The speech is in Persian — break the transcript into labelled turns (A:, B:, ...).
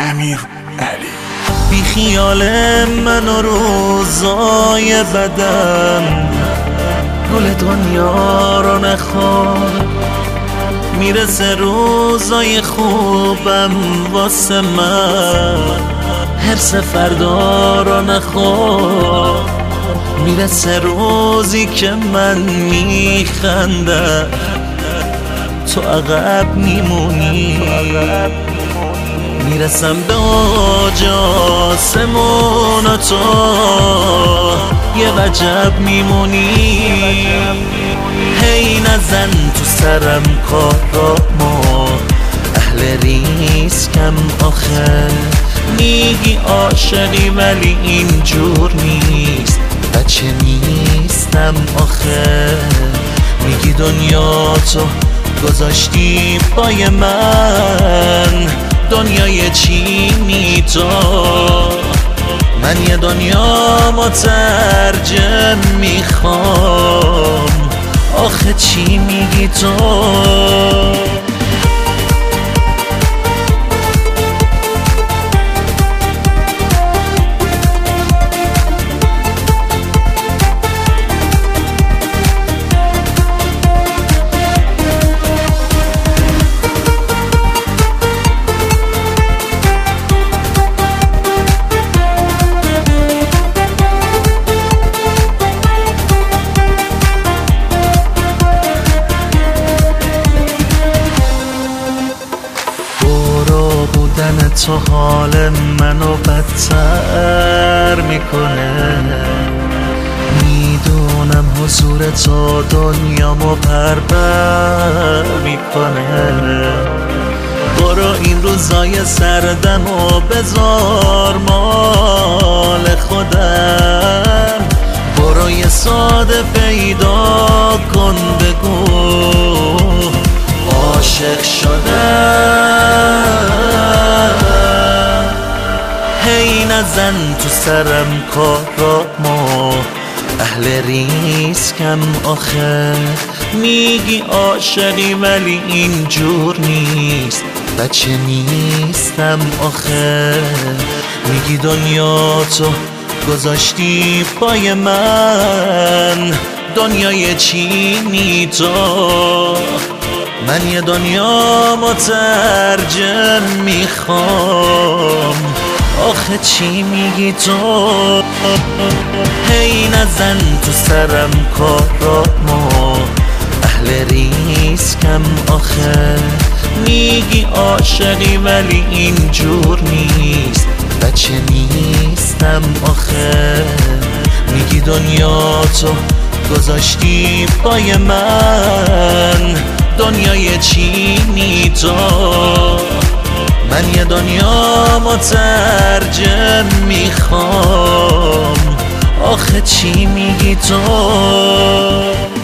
A: امیر علی.
B: بی خیال من و روزای بدم، گل دنیا رو نخواد. میرسه روزای خوبم واسه من، حرص فردا رو نخواد. میرسه روزی که من میخندم، تو عقب میمونی. میرسم به اوج آسمون و تو یه وجب میمونی. هی نزن تو سرم کارامو، اهل ریسکم آخه. میگی عاشقی ولی اینجور نیست، بچه نیستم آخه. میگی دنیا تو گذاشتی پای من، دنیای چینی تو. من یه دنیا مترجم میخوام، آخه چی میگی تو؟ بودن تو حال منو بدتر میکنه. میدونم حضور تو دنیامو پربر میکنه. برو این روزای سردمو بذار مال خودم. برو یه ساده پیدا کن بگو عاشق شدم. هی نزن تو سرم کارامو، اهل ریسکم آخه. میگی عاشقی ولی اینجور نیست، بچه نیستم آخه. میگی دنیا تو گذاشتی پای من، دنیای چینی تو. من یه دنیا مترجم میخوام، آخه چی میگی تو؟ هی نزن تو سرم کارامو، اهل ریسکم آخه. میگی عاشقی ولی اینجور نیست، بچه نیستم آخه. میگی دنیا تو گذاشتی پای من، دنیای چینی تو. من یه دنیا مترجم میخوام، آخه چی میگی تو؟